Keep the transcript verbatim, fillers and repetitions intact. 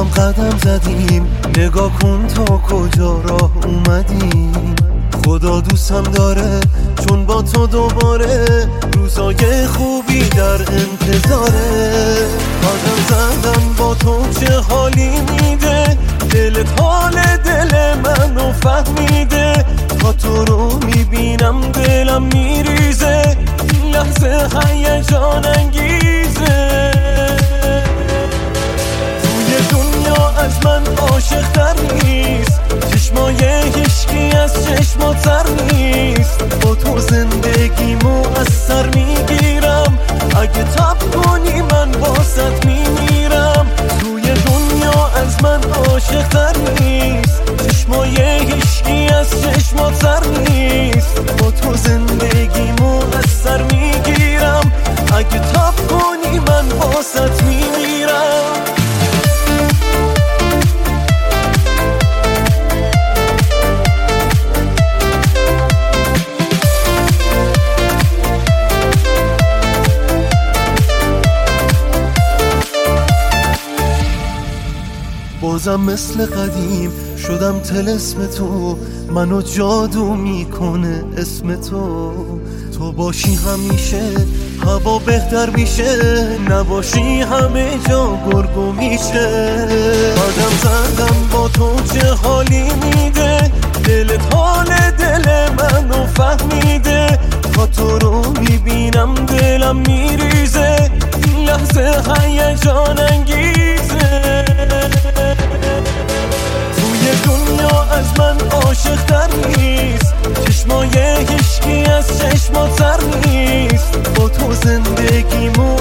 هم قدم زدیم، نگاه کن تا کجا راه اومدیم. خدا دوستم داره چون با تو دوباره روزای خوبی در انتظاره. قدم زدم با تو چه حالی میده، دلت حال دل منو فهمیده. تا تو رو میبینم دلم میریزه، این لحظه هیجان انگیزه. توی دنیا از من عاشق تر نیست، چشمای هیچکی از چشمات سر نیست. با تو زندگیمو از سر میگیرم، اگه تب کنی من باست میمیرم. توی دنیا از من عاشق تر نیست، چشمای هیچکی از چشمات سر نیست. با تو زندگیمو از سر میگیرم، اگه تب کنی من باست میمیرم. بازم مثل قدیم شدم طلسم تو، منو جادو میکنه اسم تو. تو باشی همیشه هوا بهتر میشه، نباشی همه جا گرگو میشه. قدم زدم با تو چه حالی میده، دلت حال دل منو فهمیده. تا تو رو میبینم دلم میریزه، این لحظه هیجان انگیزه. توی دنیا از من عاشق تر نیست، چشمای هیچکی از چشمات سر نیست. با تو زندگیمو